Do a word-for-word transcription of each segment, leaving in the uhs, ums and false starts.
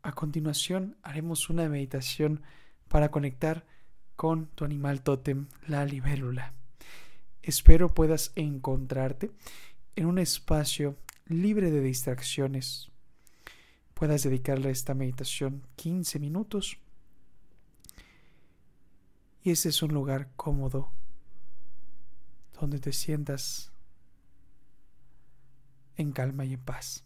A continuación haremos una meditación para conectar con tu animal tótem, la libélula. Espero puedas encontrarte en un espacio libre de distracciones. Puedas dedicarle a esta meditación quince minutos y ese es un lugar cómodo donde te sientas en calma y en paz.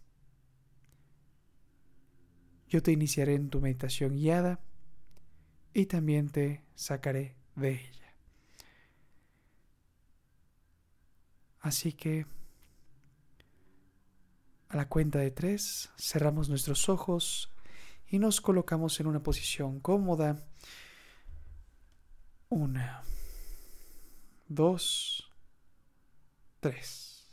Yo te iniciaré en tu meditación guiada y también te sacaré de ella. Así que a la cuenta de tres cerramos nuestros ojos y nos colocamos en una posición cómoda. Una, dos, tres.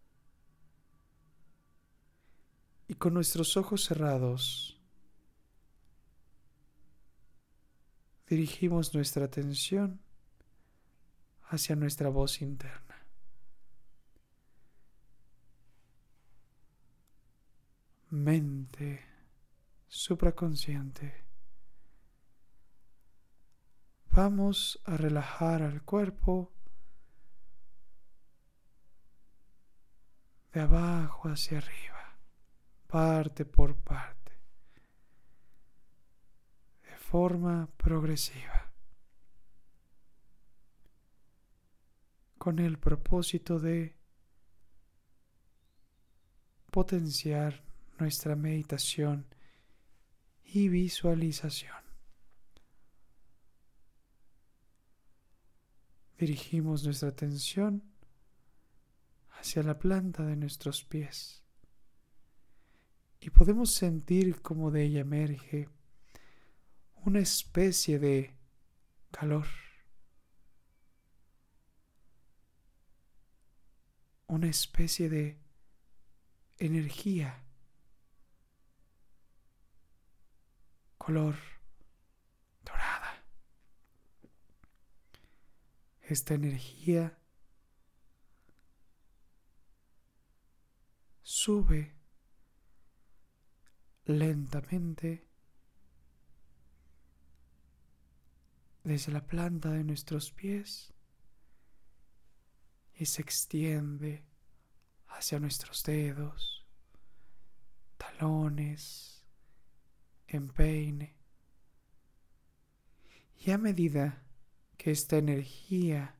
Y con nuestros ojos cerrados dirigimos nuestra atención hacia nuestra voz interna. Mente supraconsciente. Vamos a relajar al cuerpo de abajo hacia arriba, parte por parte, de forma progresiva, con el propósito de potenciar nuestra meditación y visualización. Dirigimos nuestra atención hacia la planta de nuestros pies y podemos sentir cómo de ella emerge una especie de calor, una especie de energía, color dorada. Esta energía sube lentamente desde la planta de nuestros pies y se extiende hacia nuestros dedos, talones, empeine. Y a medida que esta energía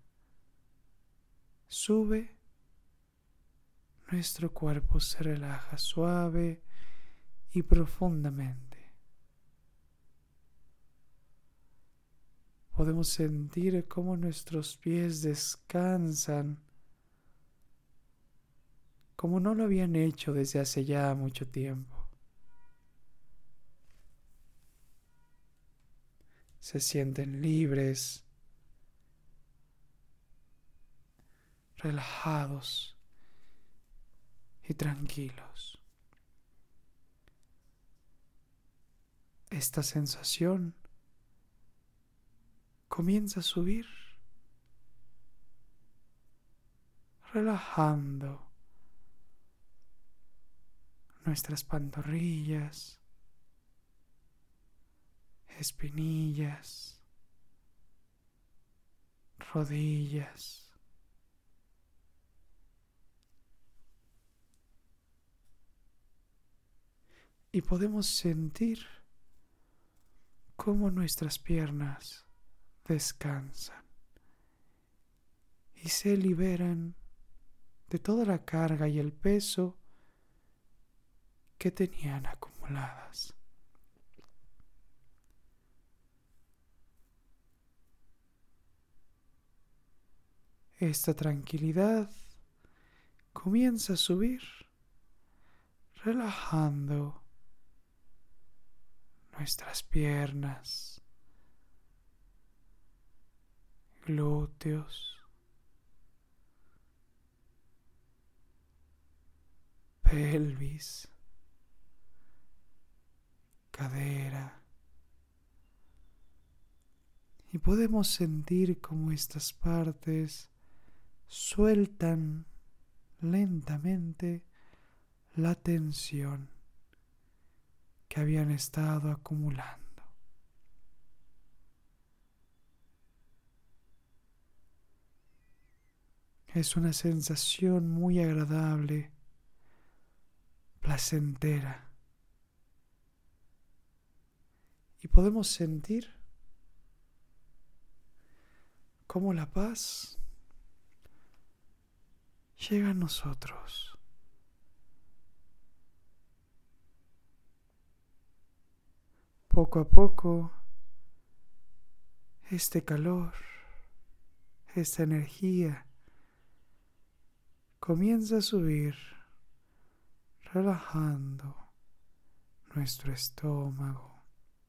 sube, nuestro cuerpo se relaja suave y profundamente. Podemos sentir cómo nuestros pies descansan como no lo habían hecho desde hace ya mucho tiempo. Se sienten libres, relajados y tranquilos. Esta sensación comienza a subir, relajando nuestras pantorrillas, espinillas, rodillas. Y podemos sentir cómo nuestras piernas descansan y se liberan de toda la carga y el peso que tenían acumuladas. Esta tranquilidad comienza a subir, relajando nuestras piernas, glúteos, pelvis, cadera. Y podemos sentir cómo estas partes sueltan lentamente la tensión que habían estado acumulando. Es una sensación muy agradable, placentera. Y podemos sentir cómo la paz llega a nosotros. Poco a poco, este calor, esta energía comienza a subir, relajando nuestro estómago,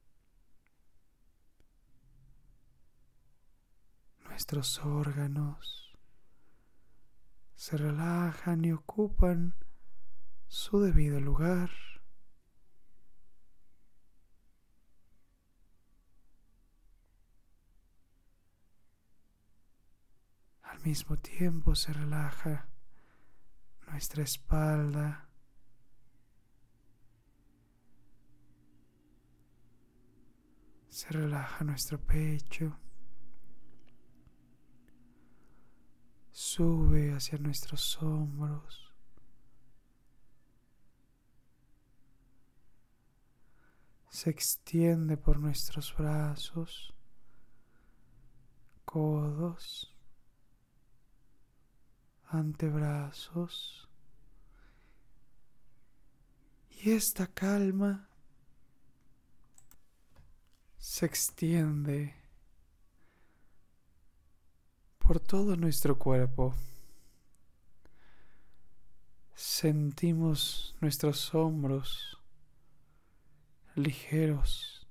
nuestros órganos se relajan y ocupan su debido lugar. Al mismo tiempo se relaja nuestra espalda, se relaja nuestro pecho, sube hacia nuestros hombros, se extiende por nuestros brazos, codos, antebrazos, y esta calma se extiende por todo nuestro cuerpo. Sentimos nuestros hombros ligeros,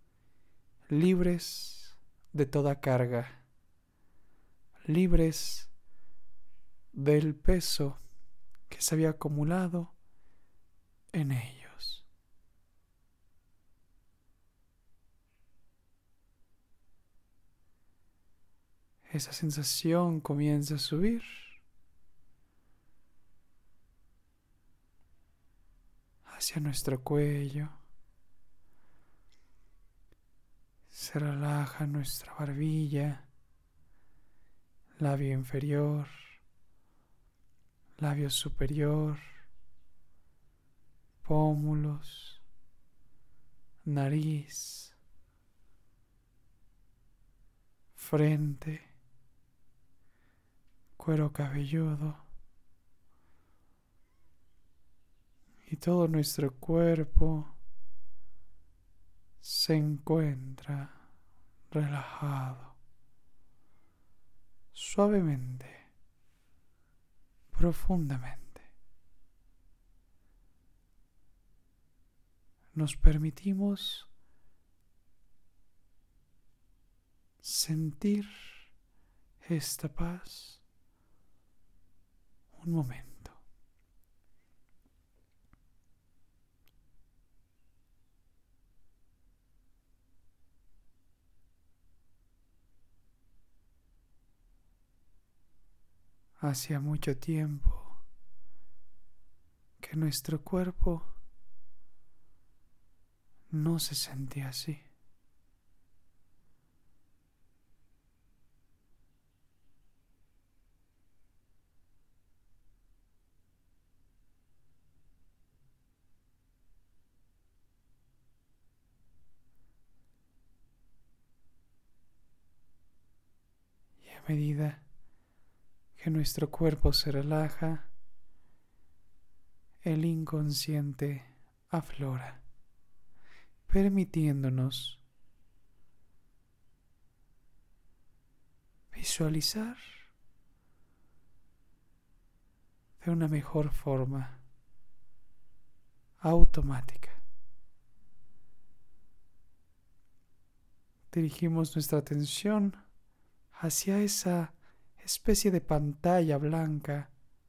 libres de toda carga, libres del peso que se había acumulado en ellos. Esa sensación comienza a subir hacia nuestro cuello, se relaja nuestra barbilla, labio inferior, labio superior, pómulos, nariz, frente, cuero cabelludo y todo nuestro cuerpo se encuentra relajado, suavemente, profundamente. Nos permitimos sentir esta paz un momento. Hacía mucho tiempo que nuestro cuerpo no se sentía así. Y a medida que nuestro cuerpo se relaja, el inconsciente aflora, permitiéndonos visualizar de una mejor forma, automática. Dirigimos nuestra atención hacia esa especie de pantalla blanca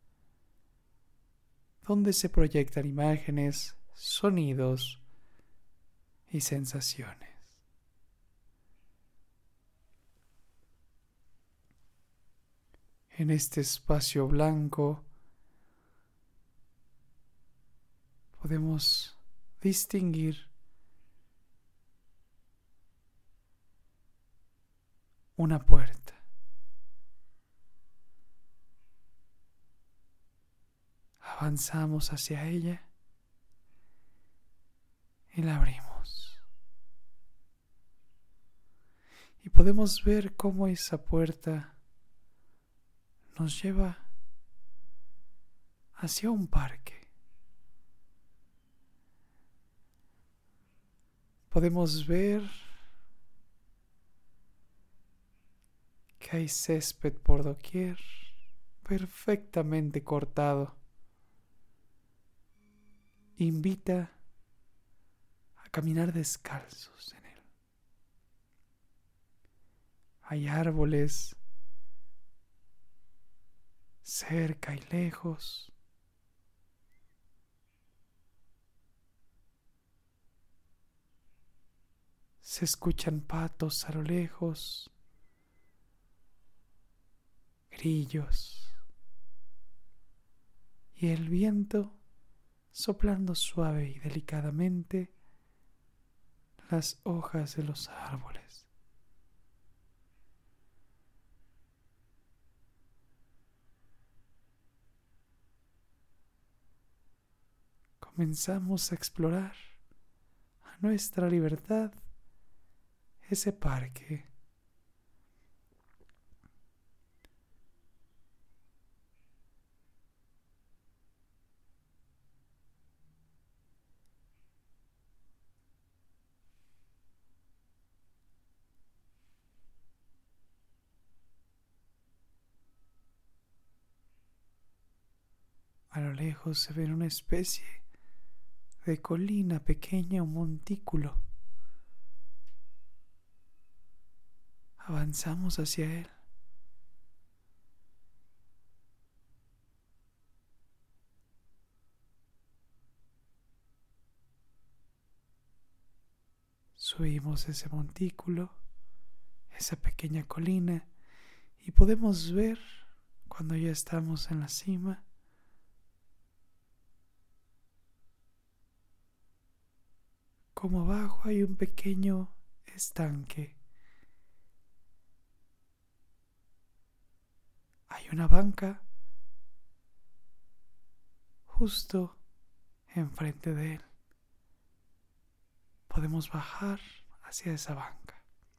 donde se proyectan imágenes, sonidos y sensaciones. En este espacio blanco podemos distinguir una puerta. Avanzamos hacia ella y la abrimos. Y podemos ver cómo esa puerta nos lleva hacia un parque. Podemos ver que hay césped por doquier, perfectamente cortado. Invita a caminar descalzos en él. Hay árboles cerca y lejos. Se escuchan patos a lo lejos, grillos y el viento soplando suave y delicadamente las hojas de los árboles. Comenzamos a explorar a nuestra libertad ese parque. A lo lejos se ve una especie de colina pequeña, un montículo. Avanzamos hacia él. Subimos ese montículo, esa pequeña colina, y podemos ver, cuando ya estamos en la cima, como abajo hay un pequeño estanque. Hay una banca justo enfrente de él. Podemos bajar hacia esa banca.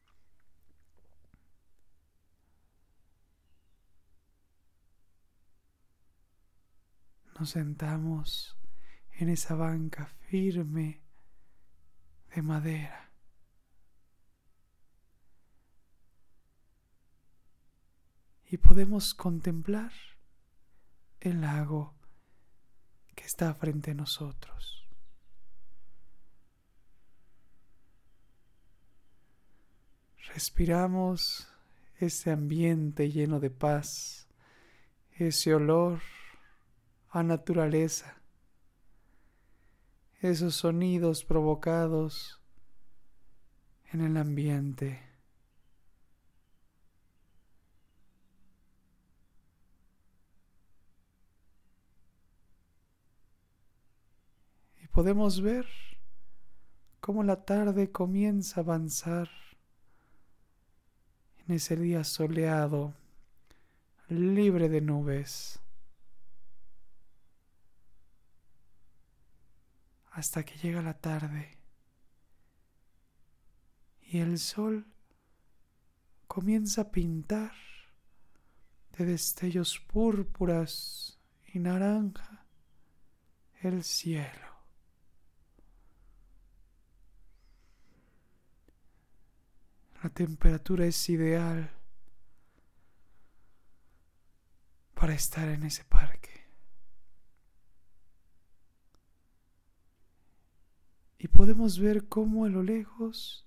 Nos sentamos en esa banca firme de madera. Y podemos contemplar el lago que está frente a nosotros. Respiramos ese ambiente lleno de paz, ese olor a naturaleza, esos sonidos provocados en el ambiente. Y podemos ver cómo la tarde comienza a avanzar en ese día soleado, libre de nubes, hasta que llega la tarde y el sol comienza a pintar de destellos púrpuras y naranja el cielo. La temperatura es ideal para estar en ese parque. Y podemos ver cómo a lo lejos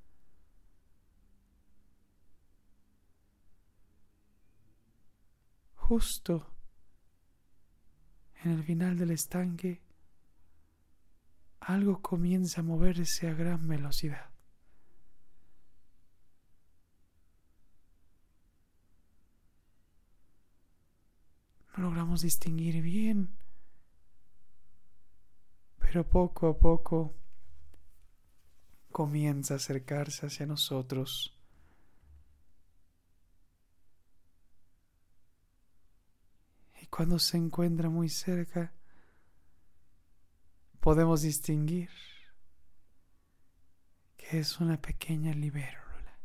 justo en el final del estanque algo comienza a moverse a gran velocidad. No logramos distinguir bien, pero poco a poco comienza a acercarse hacia nosotros. cuando se encuentra muy cerca, podemos distinguir que es una pequeña libélula.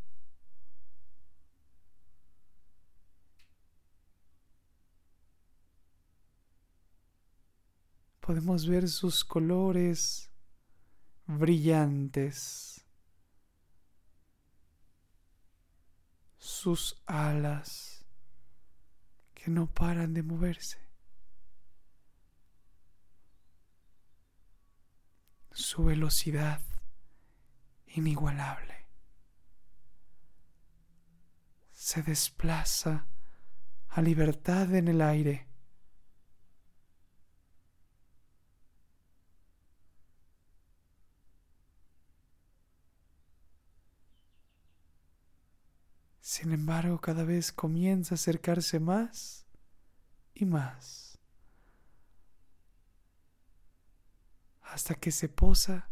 Podemos ver sus colores brillantes, sus alas que no paran de moverse, su velocidad inigualable. Se desplaza a libertad en el aire. Sin embargo, cada vez comienza a acercarse más y más, hasta que se posa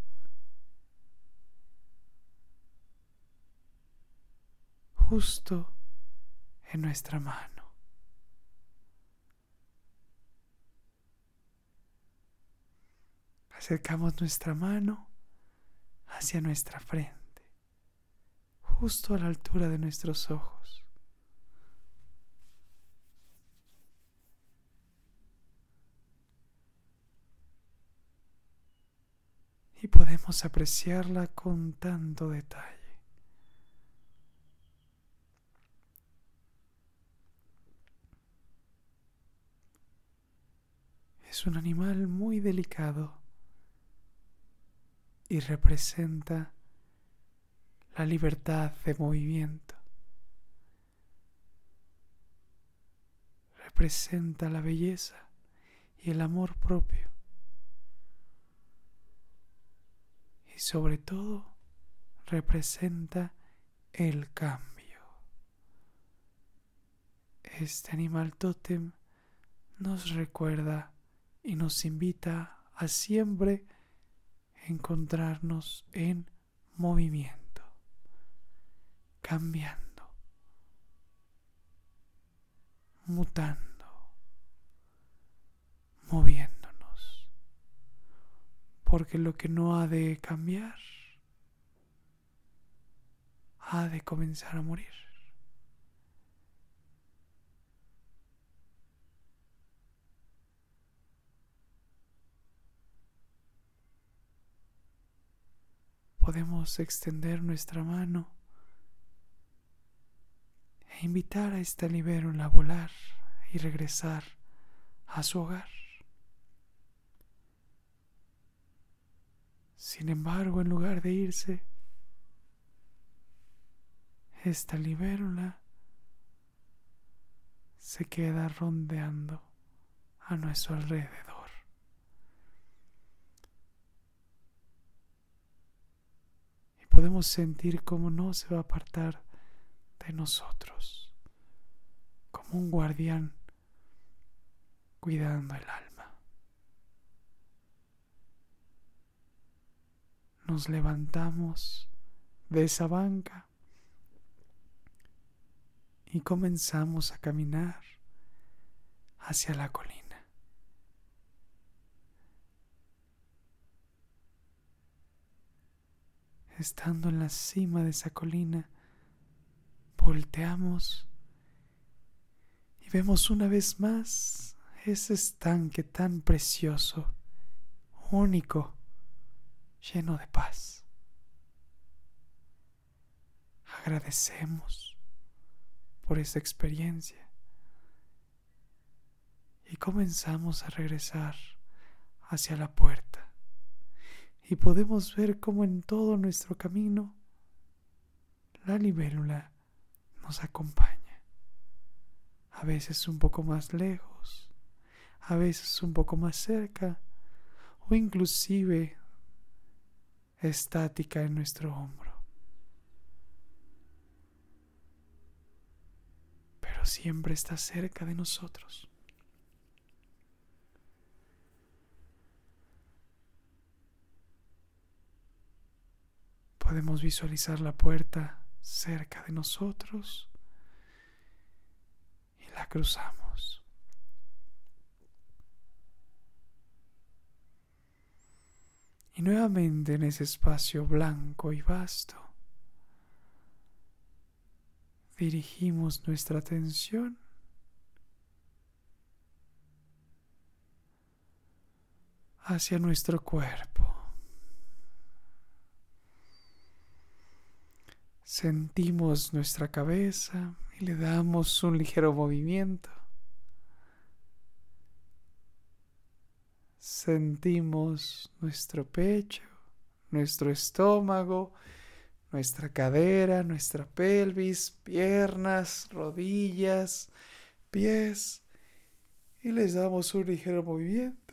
justo en nuestra mano. Acercamos nuestra mano hacia nuestra frente, justo a la altura de nuestros ojos. Y podemos apreciarla con tanto detalle. Es un animal muy delicado y representa la libertad de movimiento. Representa la belleza y el amor propio. Y sobre todo, representa el cambio. Este animal tótem nos recuerda y nos invita a siempre encontrarnos en movimiento, cambiando, mutando, moviéndonos, porque lo que no ha de cambiar ha de comenzar a morir. Podemos extender nuestra mano e invitar a esta libélula a volar y regresar a su hogar. Sin embargo, en lugar de irse, esta libélula se queda rondeando a nuestro alrededor. Podemos sentir cómo no se va a apartar de nosotros, como un guardián cuidando el alma. Nos levantamos de esa banca y comenzamos a caminar hacia la colina. Estando en la cima de esa colina, volteamos y vemos una vez más ese estanque tan precioso, único, lleno de paz. Agradecemos por esa experiencia y comenzamos a regresar hacia la puerta. Y podemos ver cómo en todo nuestro camino la libélula nos acompaña. A veces un poco más lejos, a veces un poco más cerca, o inclusive estática en nuestro hombro. Pero siempre está cerca de nosotros. Podemos visualizar la puerta cerca de nosotros y la cruzamos. Y nuevamente en ese espacio blanco y vasto, dirigimos nuestra atención hacia nuestro cuerpo. Sentimos nuestra cabeza y le damos un ligero movimiento. Sentimos nuestro pecho, nuestro estómago, nuestra cadera, nuestra pelvis, piernas, rodillas, pies, y les damos un ligero movimiento.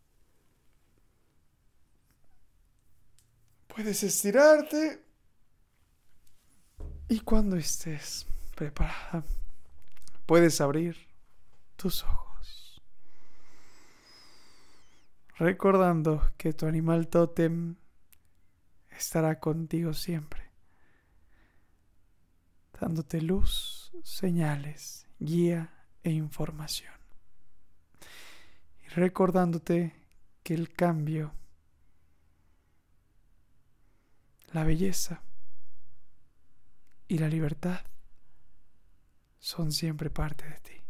Puedes estirarte y cuando estés preparada, puedes abrir tus ojos, recordando que tu animal tótem estará contigo siempre, dándote luz, señales, guía e información. Y recordándote que el cambio, la belleza y la libertad son siempre parte de ti.